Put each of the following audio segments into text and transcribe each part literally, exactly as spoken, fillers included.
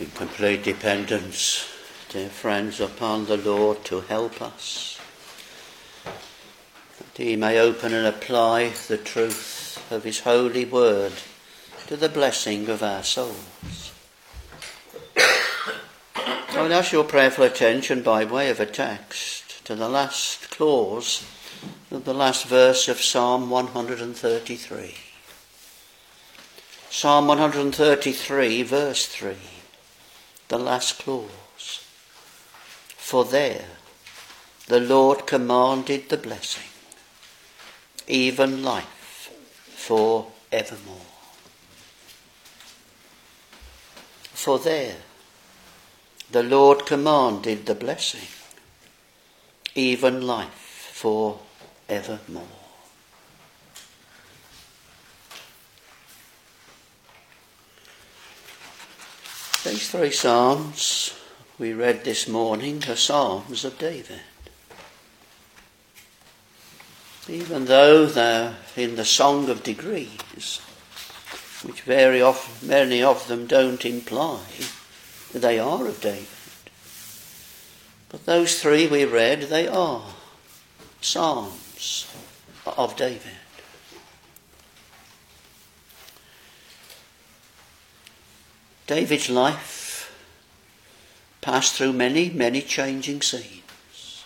In complete dependence, dear friends, upon the Lord to help us, that he may open and apply the truth of his holy word to the blessing of our souls. I will ask your prayerful attention by way of a text to the last clause of the last verse of Psalm one thirty-three. Psalm one thirty-three, verse three. The last clause. For there the Lord commanded the blessing, even life for evermore. For there the Lord commanded the blessing, even life for evermore. These three psalms we read this morning are psalms of David. Even though they're in the Song of Degrees, which very often, many of them don't imply that they are of David. But those three we read, they are psalms of David. David's life passed through many, many changing scenes.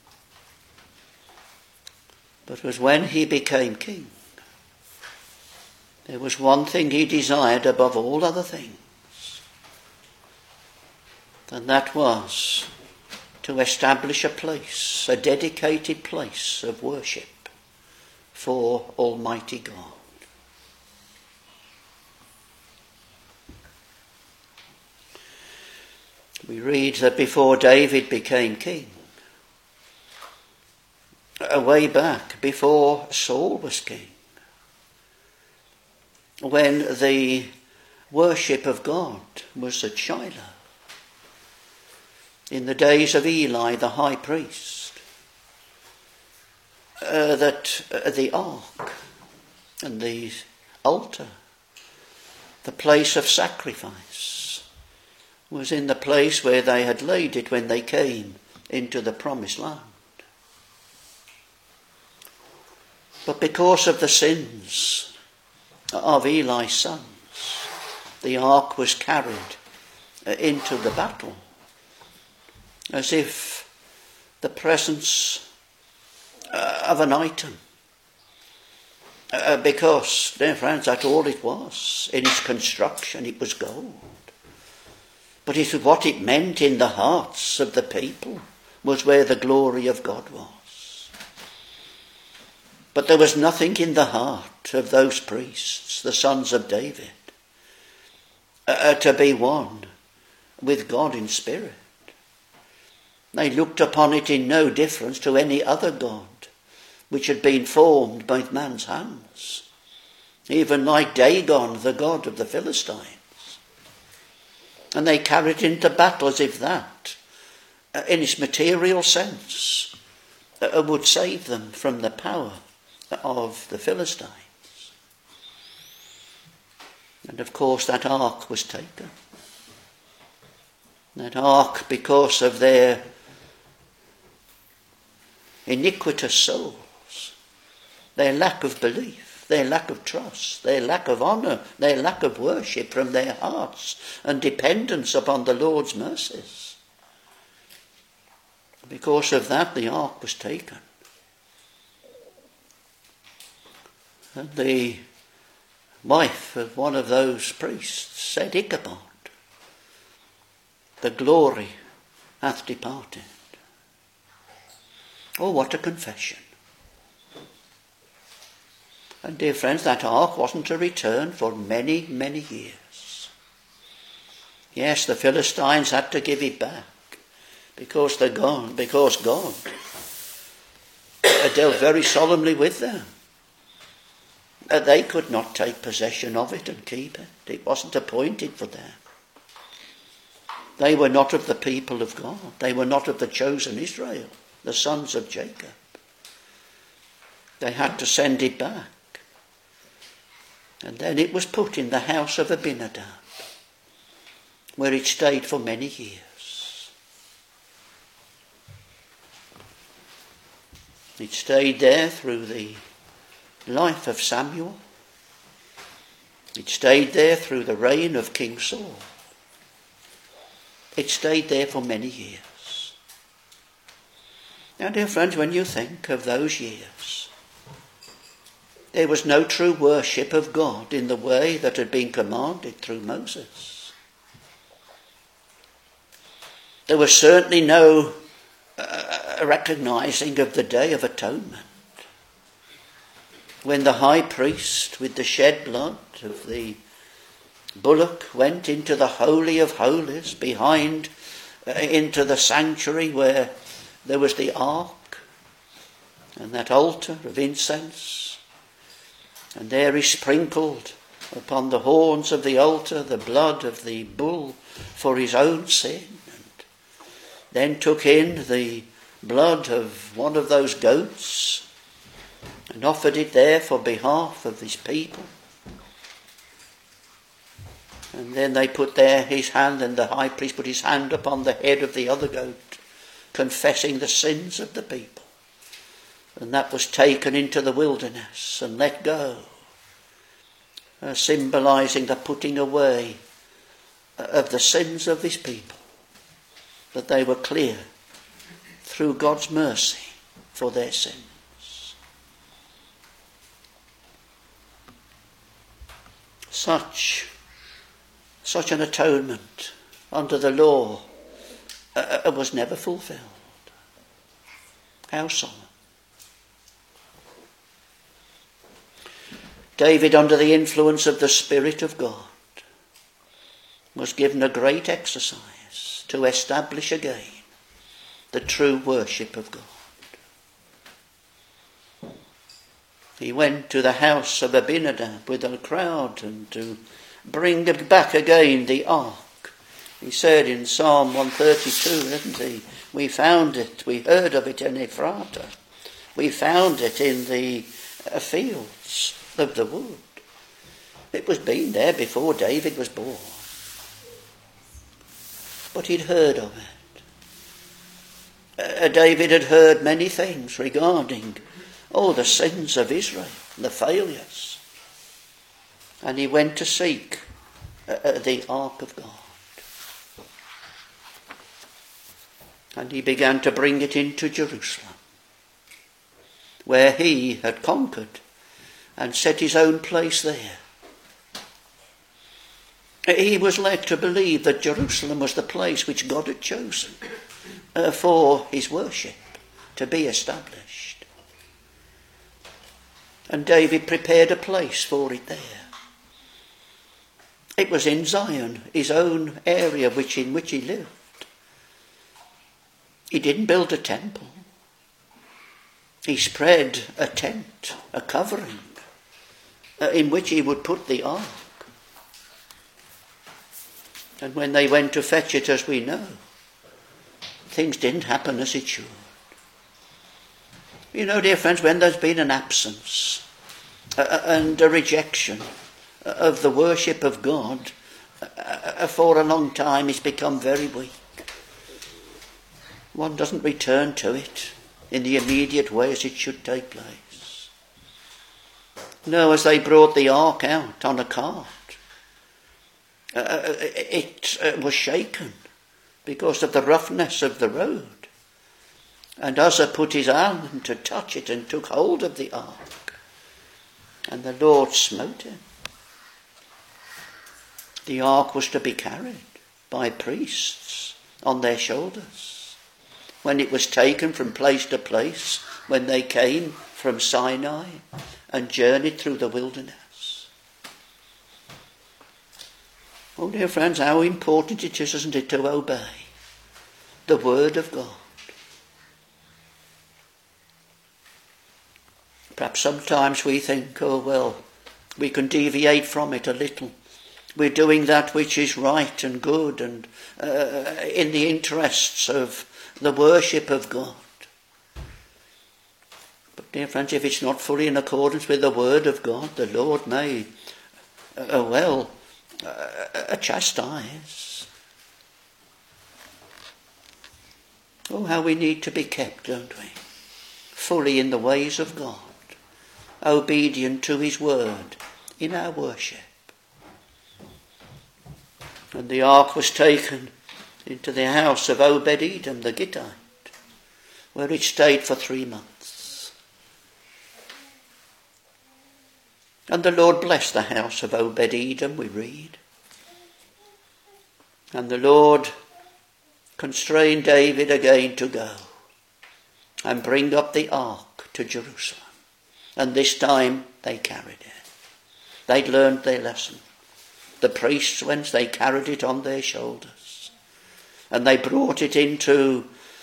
But it was when he became king, there was one thing he desired above all other things, and that was to establish a place, a dedicated place of worship for Almighty God. We read that before David became king, way back before Saul was king, when the worship of God was at Shiloh, in the days of Eli the high priest, uh, that uh, the ark and the altar, the place of sacrifice, was in the place where they had laid it when they came into the promised land. But because of the sins of Eli's sons, the ark was carried into the battle as if the presence of an item. Uh, because, dear friends, that's all it was. In its construction, it was gold. But it, what it meant in the hearts of the people was where the glory of God was. But there was nothing in the heart of those priests, the sons of David, uh, to be one with God in spirit. They looked upon it in no difference to any other god which had been formed by man's hands, even like Dagon, the god of the Philistines. And they carried into battle as if that, uh, in its material sense, uh, would save them from the power of the Philistines. And of course that ark was taken. That ark, because of their iniquitous souls, their lack of belief, their lack of trust, their lack of honour, their lack of worship from their hearts and dependence upon the Lord's mercies. Because of that, the ark was taken. And the wife of one of those priests said, Ichabod, the glory hath departed. Oh, what a confession. And dear friends, that ark wasn't to return for many, many years. Yes, the Philistines had to give it back because they're gone, because God dealt very solemnly with them. They could not take possession of it and keep it. It wasn't appointed for them. They were not of the people of God. They were not of the chosen Israel, the sons of Jacob. They had to send it back. And then it was put in the house of Abinadab, where it stayed for many years. It stayed there through the life of Samuel. It stayed there through the reign of King Saul. It stayed there for many years. Now, dear friends, when you think of those years, there was no true worship of God in the way that had been commanded through Moses. There was certainly no uh, recognising of the Day of Atonement, when the high priest, with the shed blood of the bullock, went into the Holy of Holies, behind, uh, into the sanctuary where there was the ark and that altar of incense. And there he sprinkled upon the horns of the altar the blood of the bull for his own sin, and then took in the blood of one of those goats and offered it there for behalf of his people. And then they put there his hand, and the high priest put his hand upon the head of the other goat, confessing the sins of the people. And that was taken into the wilderness and let go, uh, symbolising the putting away of the sins of his people, that they were clear through God's mercy for their sins. Such, such an atonement under the law uh, was never fulfilled. How solemn. David, under the influence of the Spirit of God, was given a great exercise to establish again the true worship of God. He went to the house of Abinadab with a crowd and to bring back again the ark. He said in Psalm one thirty-two, didn't he? We found it, we heard of it in Ephrata. We found it in the uh, fields of the wood. It was been there before David was born. But he'd heard of it. Uh, David had heard many things regarding all the sins of Israel, the failures. And he went to seek uh, the ark of God. And he began to bring it into Jerusalem, where he had conquered and set his own place there. He was led to believe that Jerusalem was the place which God had chosen uh, for his worship to be established. And David prepared a place for it there. It was in Zion, his own area which in which he lived. He didn't build a temple. He spread a tent, a covering, uh, in which he would put the ark. And when they went to fetch it, as we know, things didn't happen as it should. You know, dear friends, when there's been an absence uh, and a rejection of the worship of God uh, for a long time, it's become very weak. One doesn't return to it in the immediate way as it should take place. No, as they brought the ark out on a cart, uh, it uh, was shaken because of the roughness of the road. And Uzzah put his hand to touch it and took hold of the ark. And the Lord smote him. The ark was to be carried by priests on their shoulders when it was taken from place to place, when they came from Sinai and journeyed through the wilderness. Oh, dear friends, how important it is, isn't it, to obey the word of God. Perhaps sometimes we think, oh well, we can deviate from it a little. We're doing that which is right and good and uh, in the interests of the worship of God. But dear friends, if it's not fully in accordance with the word of God, the Lord may, uh, well, uh, chastise Oh, how we need to be kept, don't we? Fully in the ways of God, obedient to his word in our worship. And the ark was taken into the house of Obed-Edom the Gittite, where it stayed for three months. And the Lord blessed the house of Obed-Edom, we read. And the Lord constrained David again to go and bring up the ark to Jerusalem. And this time they carried it. They'd learned their lesson. The priests went, they carried it on their shoulders. And they brought it into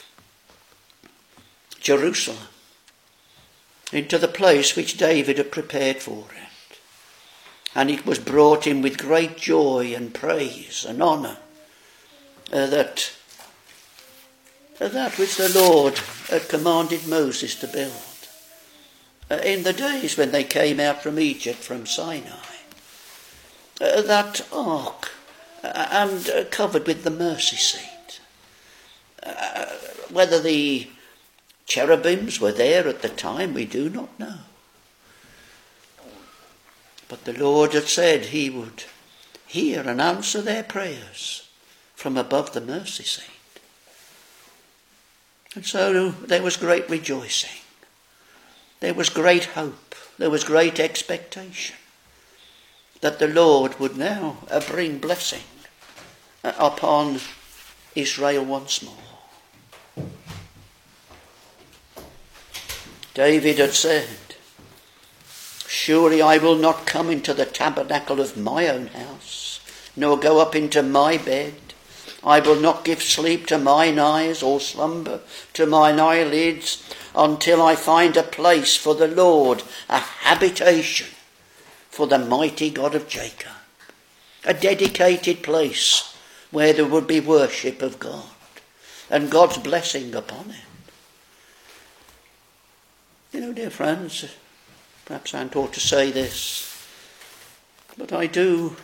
Jerusalem, into the place which David had prepared for it. And it was brought in with great joy and praise and honour, uh, that, uh, that which the Lord had commanded Moses to build uh, in the days when they came out from Egypt, from Sinai. Uh, that ark, uh, and uh, covered with the mercy seat. Uh, whether the cherubims were there at the time, we do not know. But the Lord had said he would hear and answer their prayers from above the mercy seat. And so there was great rejoicing. There was great hope. There was great expectation that the Lord would now bring blessing upon Israel once more. David had said, "Surely I will not come into the tabernacle of my own house, nor go up into my bed. I will not give sleep to mine eyes, or slumber to mine eyelids, until I find a place for the Lord, a habitation for the mighty God of Jacob." A dedicated place where there would be worship of God and God's blessing upon it. You know, dear friends, perhaps I ought to say this, but I do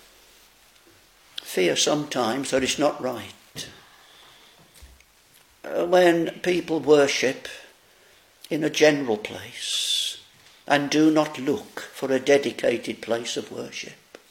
fear sometimes that it's not right when people worship in a general place and do not look for a dedicated place of worship.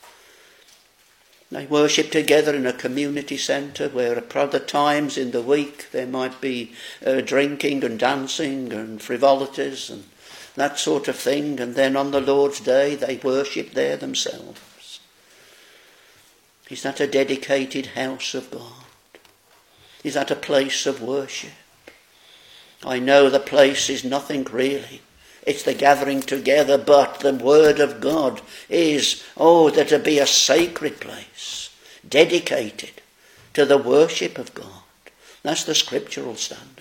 They worship together in a community centre where at other times in the week there might be uh, drinking and dancing and frivolities and that sort of thing, and then on the Lord's Day they worship there themselves. Is that a dedicated house of God? Is that a place of worship? I know the place is nothing really. It's the gathering together, but the word of God is, oh, that it be a sacred place, dedicated to the worship of God. That's the scriptural standard.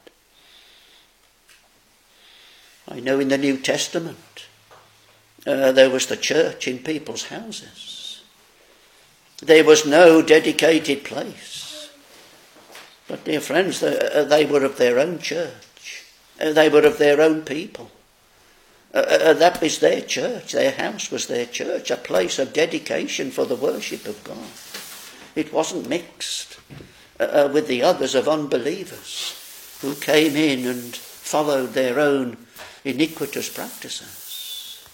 I know in the New Testament, uh, there was the church in people's houses. There was no dedicated place. But dear friends, they, they were of their own church. They were of their own people. Uh, uh, that was their church. Their house was their church, a place of dedication for the worship of God. It wasn't mixed uh, with the others of unbelievers who came in and followed their own iniquitous practices.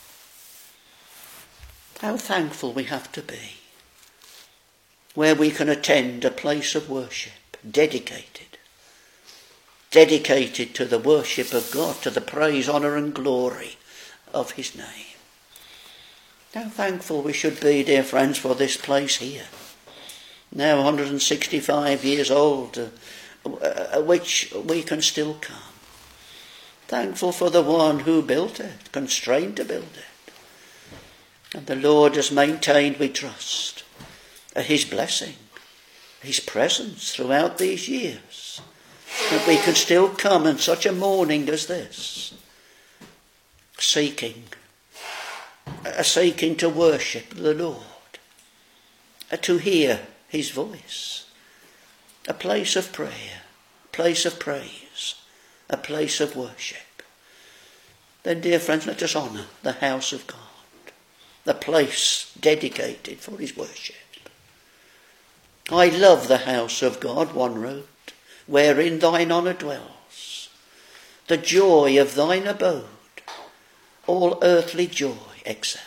How thankful we have to be where we can attend a place of worship, dedicated, dedicated to the worship of God, to the praise, honour and glory of his name. How thankful we should be, dear friends, for this place here, now one hundred sixty-five years old, uh, uh, which we can still come. Thankful for the one who built it, constrained to build it. And the Lord has maintained, we trust, uh, his blessing, his presence throughout these years, that we can still come in such a morning as this, seeking, uh, seeking to worship the Lord, uh, to hear his voice, a place of prayer, a place of praise, a place of worship. Then, dear friends, let us honour the house of God, the place dedicated for his worship. I love the house of God, one wrote, wherein thine honour dwells, the joy of thine abode, all earthly joy excels.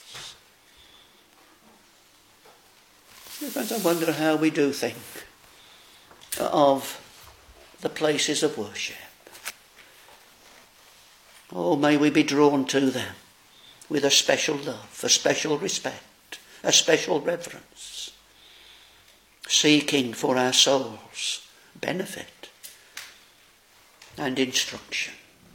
Friends, I wonder how we do think of the places of worship. Oh, may we be drawn to them with a special love, a special respect, a special reverence, seeking for our souls' benefit and instruction.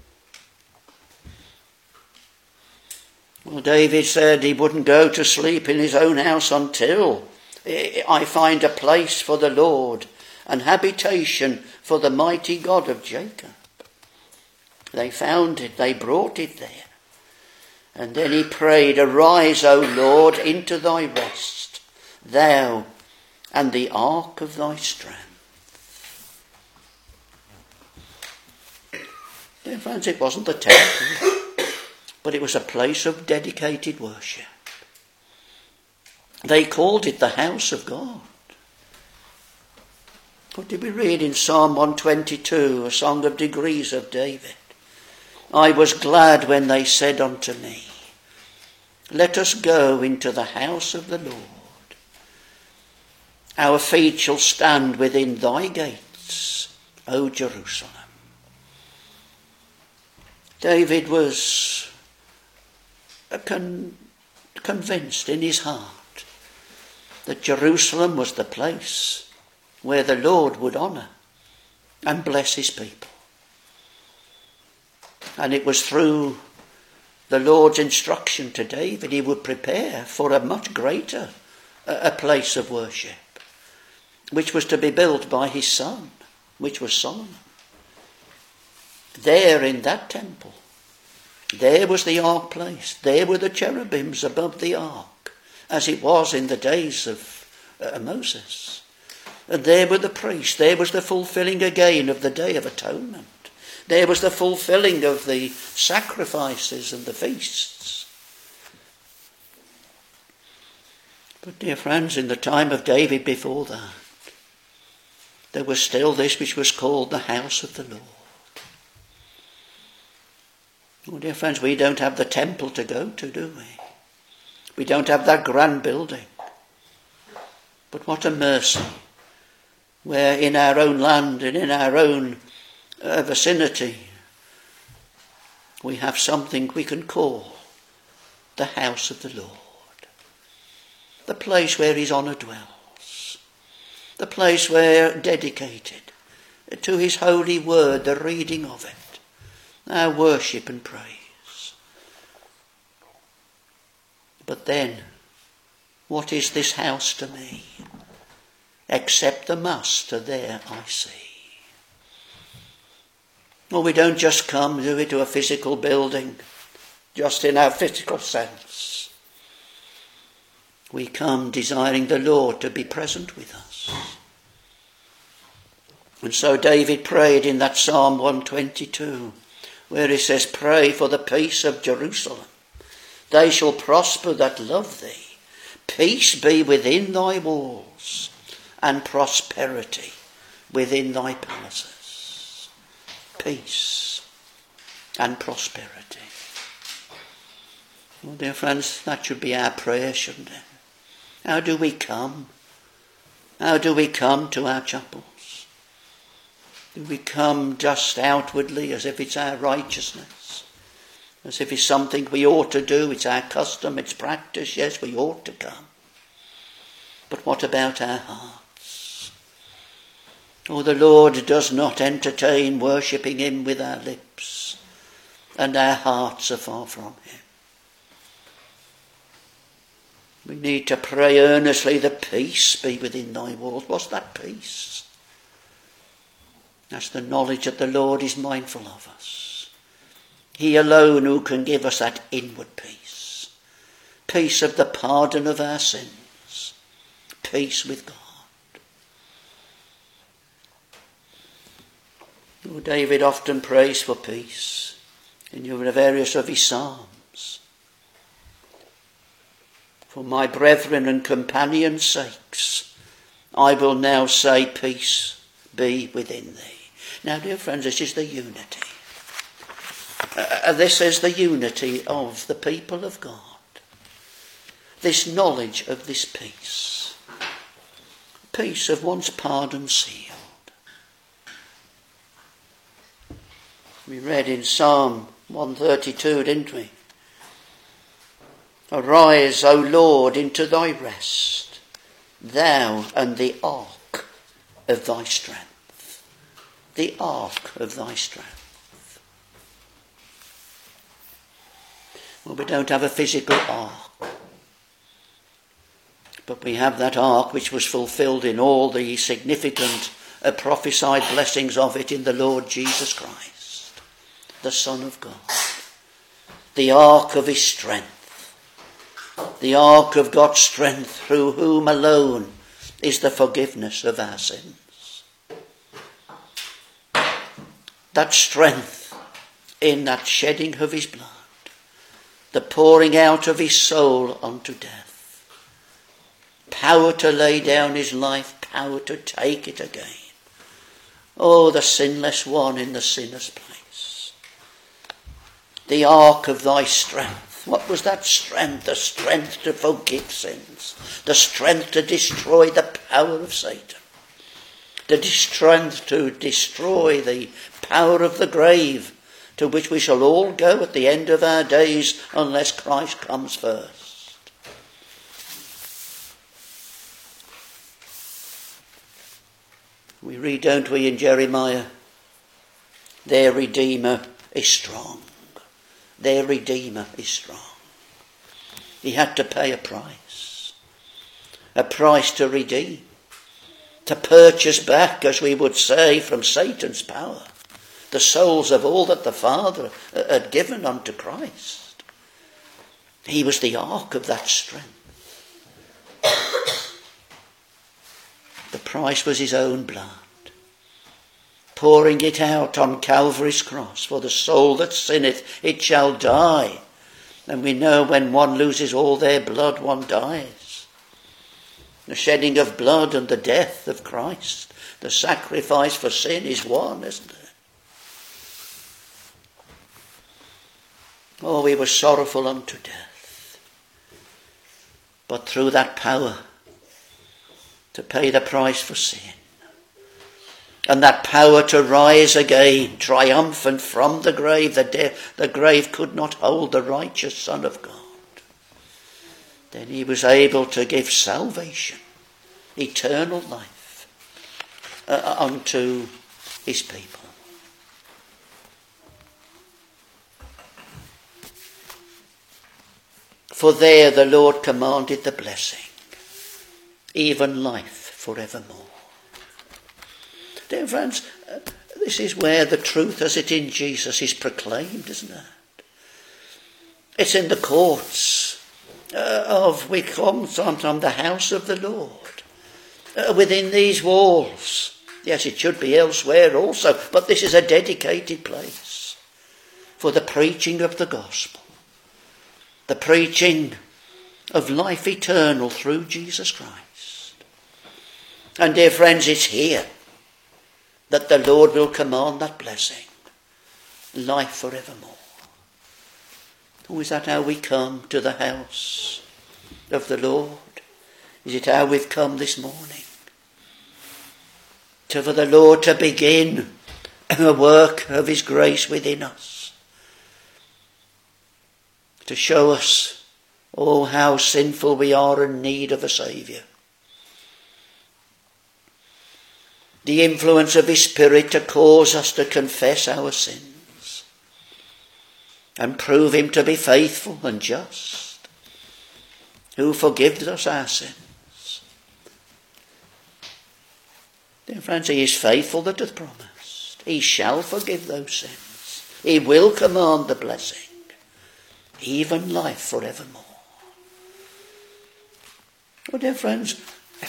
Well, David said he wouldn't go to sleep in his own house until I find a place for the Lord, an habitation for the mighty God of Jacob. They found it, they brought it there. And then he prayed, arise, O Lord, into thy rest, thou and the ark of thy strength. Dear friends, it wasn't the temple, but it was a place of dedicated worship. They called it the house of God. What did we read in Psalm one twenty-two, a song of degrees of David? I was glad when they said unto me, let us go into the house of the Lord. Our feet shall stand within thy gates, O Jerusalem. David was con- convinced in his heart that Jerusalem was the place where the Lord would honour and bless his people. And it was through the Lord's instruction to David he would prepare for a much greater a place of worship, which was to be built by his son, which was Solomon. There in that temple, there was the ark placed. There were the cherubims above the ark, as it was in the days of uh, Moses. And there were the priests. There was the fulfilling again of the Day of Atonement. There was the fulfilling of the sacrifices and the feasts. But dear friends, in the time of David before that, there was still this which was called the house of the Lord. Oh, dear friends, we don't have the temple to go to, do we? We don't have that grand building. But what a mercy, where in our own land and in our own uh, vicinity, we have something we can call the house of the Lord. The place where his honour dwells. The place where, dedicated to his holy word, the reading of it, our worship and praise. But then, what is this house to me? Except the master there I see. Well, we don't just come to it to a physical building, just in our physical sense. We come desiring the Lord to be present with us. And so David prayed in that Psalm one twenty-two, where he says, pray for the peace of Jerusalem. They shall prosper that love thee. Peace be within thy walls, and prosperity within thy palaces. Peace and prosperity. Well, dear friends, that should be our prayer, shouldn't it? How do we come? How do we come to our chapels? Do we come just outwardly as if it's our righteousness? As if it's something we ought to do, it's our custom, it's practice, yes, we ought to come. But what about our hearts? Oh, the Lord does not entertain worshipping him with our lips, and our hearts are far from him. We need to pray earnestly that peace be within thy walls. What's that peace? That's the knowledge that the Lord is mindful of us. He alone who can give us that inward peace. Peace of the pardon of our sins. Peace with God. Oh, David often prays for peace in the various of his psalms. For my brethren and companions' sakes, I will now say peace be within thee. Now, dear friends, this is the unity. Uh, this is the unity of the people of God. This knowledge of this peace. Peace of once pardon sealed. We read in Psalm one thirty-two, didn't we? Arise, O Lord, into thy rest, thou and the ark of thy strength. The ark of thy strength. Well, we don't have a physical ark, but we have that ark which was fulfilled in all the significant uh, prophesied blessings of it in the Lord Jesus Christ, the Son of God. The ark of his strength. The ark of God's strength, through whom alone is the forgiveness of our sins. That strength in that shedding of his blood, the pouring out of his soul unto death, power to lay down his life, power to take it again. Oh, the sinless one in the sinner's place. The ark of thy strength. What was that strength? The strength to forgive sins. The strength to destroy the power of Satan. The strength to destroy the power of the grave, to which we shall all go at the end of our days unless Christ comes first. We read, don't we, in Jeremiah, their Redeemer is strong. Their Redeemer is strong. He had to pay a price. A price to redeem. To purchase back, as we would say, from Satan's power, the souls of all that the Father had given unto Christ. He was the ark of that strength. The price was his own blood, pouring it out on Calvary's cross. For the soul that sinneth, it shall die. And we know when one loses all their blood, one dies. The shedding of blood and the death of Christ, the sacrifice for sin, is one, isn't it? Oh, he was sorrowful unto death. But through that power to pay the price for sin, and that power to rise again, triumphant from the grave. The, de- the grave could not hold the righteous Son of God. Then he was able to give salvation, eternal life, uh, unto his people. For there the Lord commanded the blessing, even life forevermore. Dear friends, uh, this is where the truth as it in Jesus is proclaimed, isn't it? It's in the courts uh, of, we come from the house of the Lord. Uh, within these walls. Yes, it should be elsewhere also, but this is a dedicated place for the preaching of the gospel. The preaching of life eternal through Jesus Christ. And dear friends, it's here that the Lord will command that blessing, life forevermore. Oh, is that how we come to the house of the Lord? Is it how we've come this morning? To for the Lord to begin a work of his grace within us. To show us, oh, how sinful we are in need of a Saviour. The influence of his Spirit to cause us to confess our sins and prove him to be faithful and just, who forgives us our sins. Dear friends, he is faithful that hath promised. He shall forgive those sins. He will command the blessing, even life forevermore. Oh, dear friends,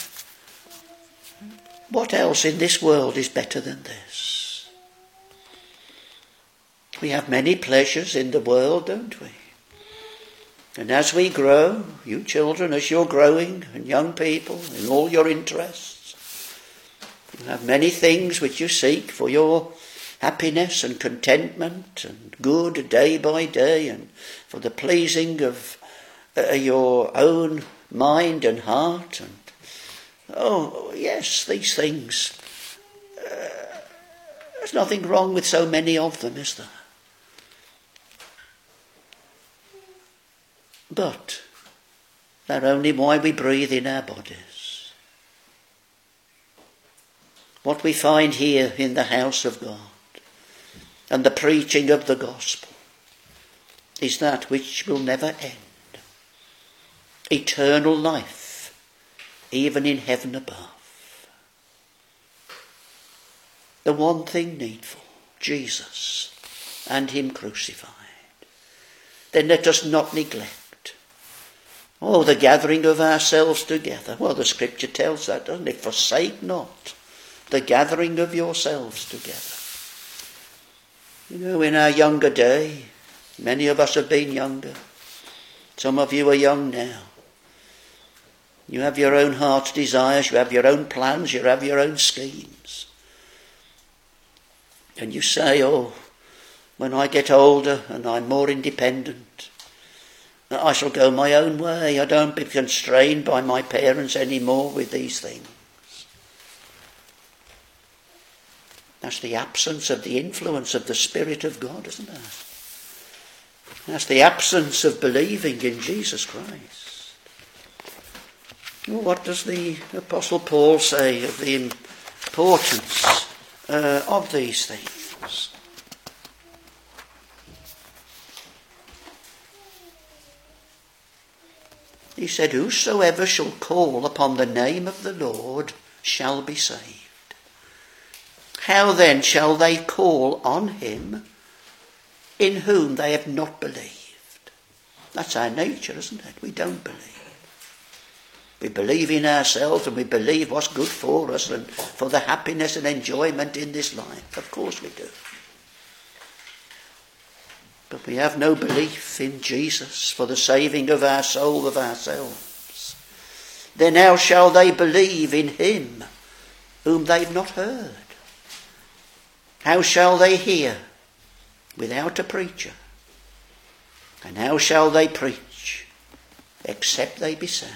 what else in this world is better than this? We have many pleasures in the world, don't we? And as we grow, you children, as you're growing, and young people, in all your interests, You have many things which you seek for your happiness and contentment and good day by day, and for the pleasing of uh, your own mind and heart. And oh yes, these things, uh, there's nothing wrong with so many of them, is there? But they're only why we breathe in our bodies. What we find here in the house of God and the preaching of the gospel is that which will never end. Eternal life, even in heaven above. The one thing needful, Jesus and him crucified. Then let us not neglect Oh, the gathering of ourselves together. Well, the scripture tells that, doesn't it? Forsake not the gathering of yourselves together. You know, in our younger day, many of us have been younger. Some of you are young now. You have your own heart's desires, you have your own plans, you have your own schemes. And you say, oh, when I get older and I'm more independent, I shall go my own way. I don't be constrained by my parents anymore with these things. That's the absence of the influence of the Spirit of God, isn't it? That's the absence of believing in Jesus Christ. Well, what does the Apostle Paul say of the importance uh, of these things? He said, whosoever shall call upon the name of the Lord shall be saved. How then shall they call on him in whom they have not believed? That's our nature, isn't it? We don't believe. We believe in ourselves and we believe what's good for us and for the happiness and enjoyment in this life. Of course we do. But we have no belief in Jesus for the saving of our soul, of ourselves. Then how shall they believe in him whom they've not heard? How shall they hear without a preacher? And how shall they preach except they be sent?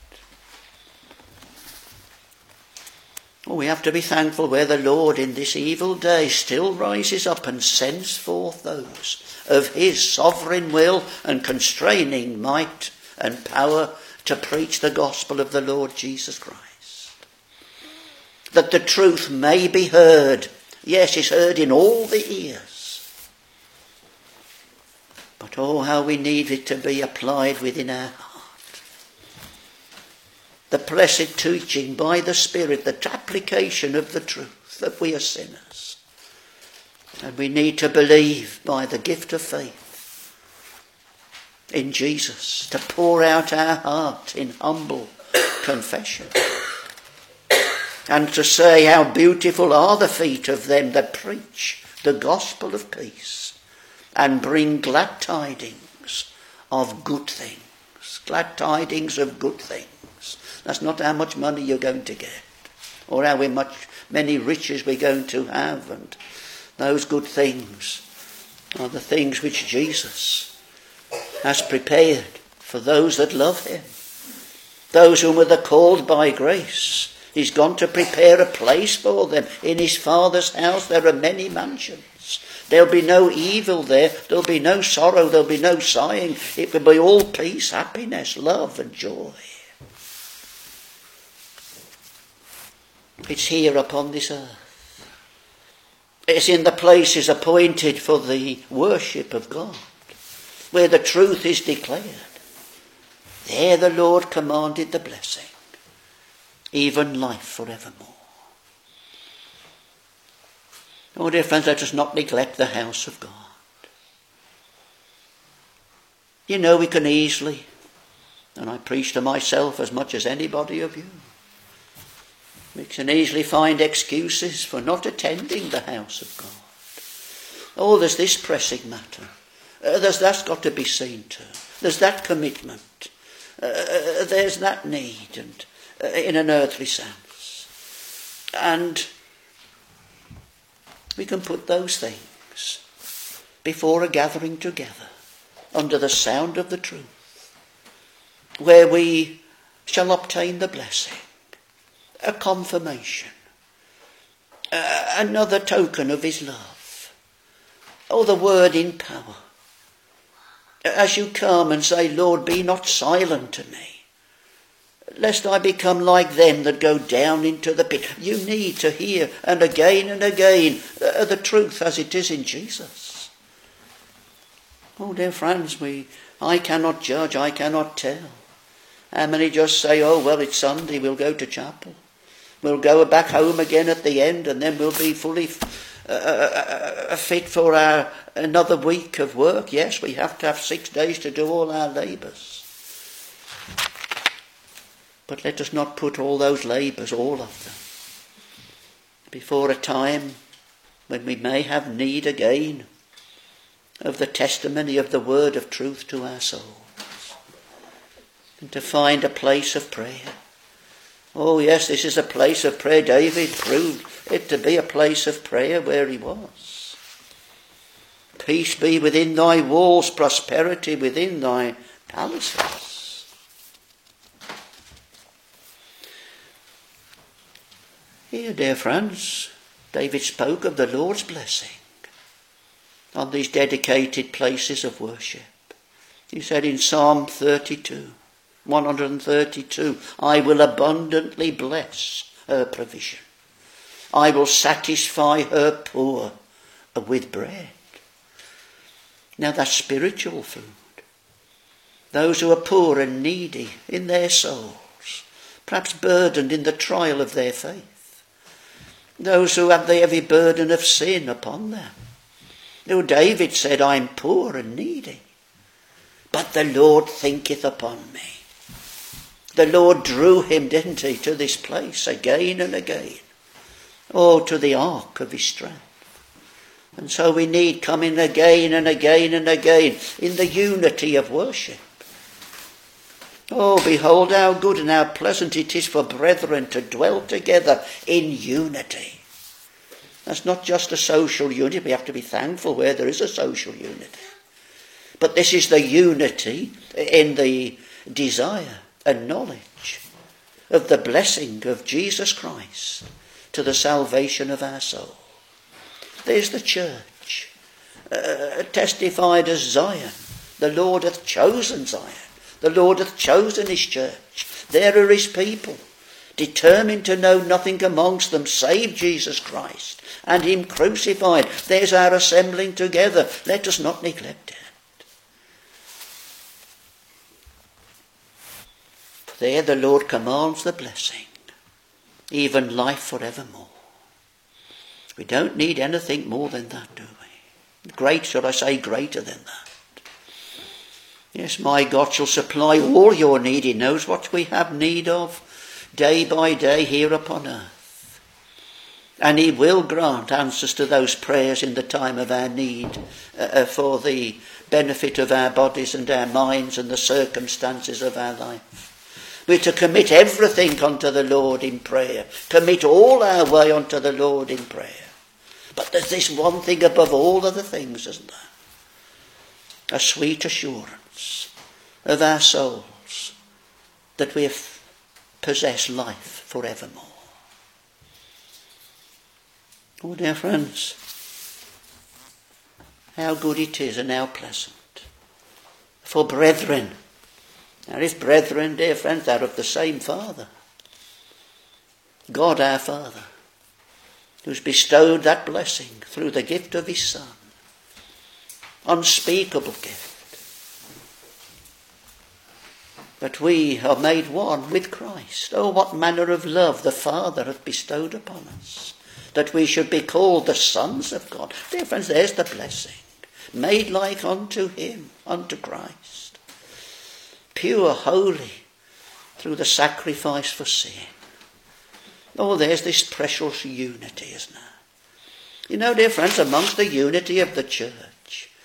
Oh, we have to be thankful where the Lord in this evil day still rises up and sends forth those of his sovereign will and constraining might and power to preach the gospel of the Lord Jesus Christ. That the truth may be heard. Yes, it's heard in all the ears. But oh, how we need it to be applied within our heart. The blessed teaching by the Spirit, the application of the truth that we are sinners. And we need to believe by the gift of faith in Jesus, to pour out our heart in humble confession. And to say how beautiful are the feet of them that preach the gospel of peace and bring glad tidings of good things. Glad tidings of good things. That's not how much money you're going to get or how much many riches we're going to have. And those good things are the things which Jesus has prepared for those that love him. Those whom are called by grace. He's gone to prepare a place for them. In his Father's house there are many mansions. There'll be no evil there. There'll be no sorrow. There'll be no sighing. It will be all peace, happiness, love and joy. It's here upon this earth. It's in the places appointed for the worship of God, where the truth is declared. There the Lord commanded the blessing, even life forevermore. Oh, dear friends, let us not neglect the house of God. You know, we can easily, and I preach to myself as much as anybody of you, we can easily find excuses for not attending the house of God. Oh, there's this pressing matter. Uh, there's that's got to be seen to. There's that commitment. Uh, there's that need, and uh, in an earthly sense. And we can put those things before a gathering together under the sound of the truth, where we shall obtain the blessing, a confirmation, uh, another token of his love, or the word in power. As you come and say, Lord, be not silent to me, lest I become like them that go down into the pit. You need to hear, and again and again, uh, the truth as it is in Jesus. Oh, dear friends, we, I cannot judge, I cannot tell. How many just say, oh, well, it's Sunday, we'll go to chapel. We'll go back home again at the end, and then we'll be fully uh, uh, fit for our another week of work. Yes, we have to have six days to do all our labours. But let us not put all those labours, all of them, before a time when we may have need again of the testimony of the word of truth to our souls, and to find a place of prayer. Oh yes, this is a place of prayer. David proved it to be a place of prayer where he was. Peace be within thy walls, prosperity within thy palaces. Here, dear friends, David spoke of the Lord's blessing on these dedicated places of worship. He said in Psalm thirty-two, one hundred thirty-two, I will abundantly bless her provision. I will satisfy her poor with bread. Now that's spiritual food. Those who are poor and needy in their souls, perhaps burdened in the trial of their faith. Those who have the heavy burden of sin upon them. Though David said, I'm poor and needy, but the Lord thinketh upon me. The Lord drew him, didn't he, to this place again and again. Oh, to the ark of his strength. And so we need coming again and again and again in the unity of worship. Oh, behold how good and how pleasant it is for brethren to dwell together in unity. That's not just a social unity. We have to be thankful where there is a social unity. But this is the unity in the desire and knowledge of the blessing of Jesus Christ to the salvation of our soul. There's the church, uh, testified as Zion. The Lord hath chosen Zion. The Lord hath chosen his church. There are his people, determined to know nothing amongst them save Jesus Christ and him crucified. There's our assembling together. Let us not neglect it. For there the Lord commands the blessing, even life forevermore. We don't need anything more than that, do we? Great, should I say, greater than that. Yes, my God shall supply all your need. He knows what we have need of day by day here upon earth. And he will grant answers to those prayers in the time of our need uh, for the benefit of our bodies and our minds and the circumstances of our life. We're to commit everything unto the Lord in prayer. Commit all our way unto the Lord in prayer. But there's this one thing above all other things, isn't there? A sweet assurance of our souls that we possess life forevermore. Oh, dear friends, how good it is and how pleasant for brethren. Now, if brethren, dear friends, they're of the same Father, God our Father, who's bestowed that blessing through the gift of his Son. Unspeakable gift. That we are made one with Christ. Oh, what manner of love the Father hath bestowed upon us, that we should be called the sons of God. Dear friends, there's the blessing. Made like unto him, unto Christ. Pure, holy, through the sacrifice for sin. Oh, there's this precious unity, isn't there? You know, dear friends, amongst the unity of the church,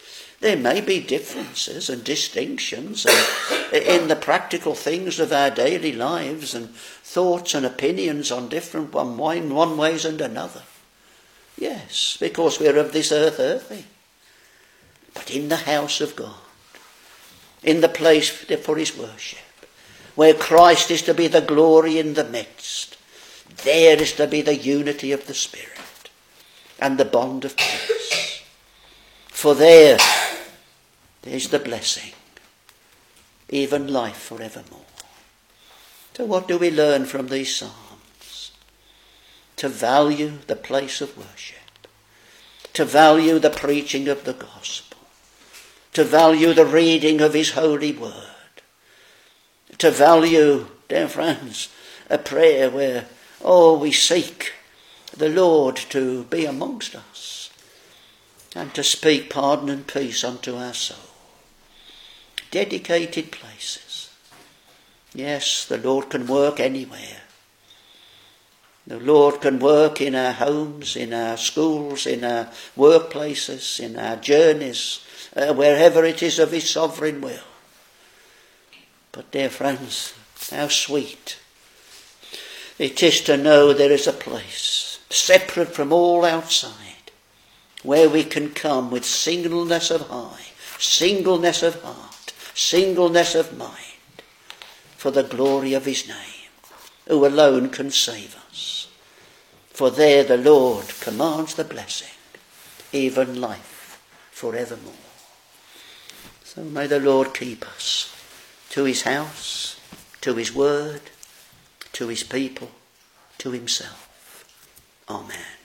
There may be differences and distinctions and in the practical things of our daily lives and thoughts and opinions on different one, one ways and another. Yes, because we're of this earth earthy. But in the house of God, in the place for his worship, where Christ is to be the glory in the midst, there is to be the unity of the Spirit and the bond of peace. For there is the blessing, even life forevermore. So what do we learn from these psalms? To value the place of worship, to value the preaching of the gospel, to value the reading of his holy word, to value, dear friends, a prayer where, oh, we seek the Lord to be amongst us and to speak pardon and peace unto our soul. Dedicated places. Yes, the Lord can work anywhere. The Lord can work in our homes, in our schools, in our workplaces, in our journeys, uh, wherever it is of his sovereign will. But dear friends, how sweet it is to know there is a place separate from all outside where we can come with singleness of eye, singleness of heart, singleness of mind for the glory of his name, who alone can save us. For there the Lord commands the blessing, even life forevermore. So may the Lord keep us to his house, to his word, to his people, to himself. Amen.